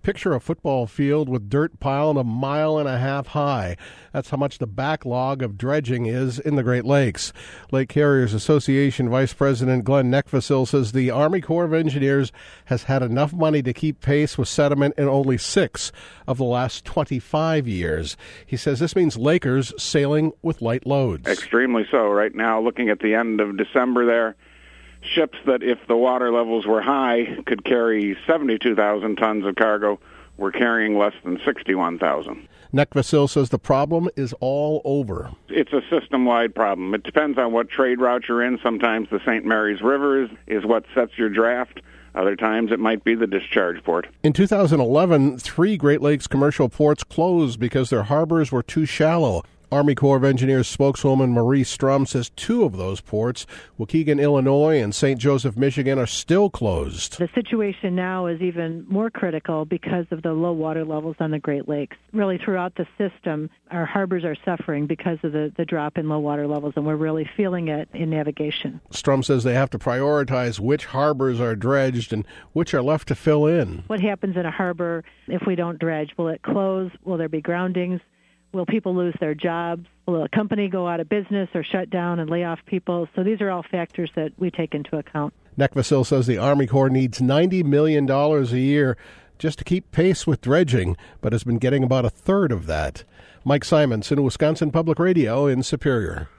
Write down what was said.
Picture a football field with dirt piled 1.5 miles high. That's how much the backlog of dredging is in the Great Lakes. Lake Carriers Association Vice President Glenn Neckvassil says the Army Corps of Engineers has had enough money to keep pace with sediment in only 6 of the last 25 years. He says this means Lakers sailing with light loads. Extremely so. Right now, looking at the end of December there, ships that, if the water levels were high, could carry 72,000 tons of cargo were carrying less than 61,000. Neckvassil says the problem is all over. It's a system-wide problem. It depends on what trade route you're in. Sometimes the St. Mary's River is what sets your draft. Other times it might be the discharge port. In 2011, 3 Great Lakes commercial ports closed because their harbors were too shallow. Army Corps of Engineers spokeswoman Marie Strum says 2 of those ports, Waukegan, Illinois, and St. Joseph, Michigan, are still closed. The situation now is even more critical because of the low water levels on the Great Lakes. Really, throughout the system, our harbors are suffering because of the drop in low water levels, and we're really feeling it in navigation. Strum says they have to prioritize which harbors are dredged and which are left to fill in. What happens in a harbor if we don't dredge? Will it close? Will there be groundings? Will people lose their jobs? Will a company go out of business or shut down and lay off people? So these are all factors that we take into account. Neckvassil says the Army Corps needs $90 million a year just to keep pace with dredging, but has been getting about a third of that. Mike Simonson, Wisconsin Public Radio in Superior.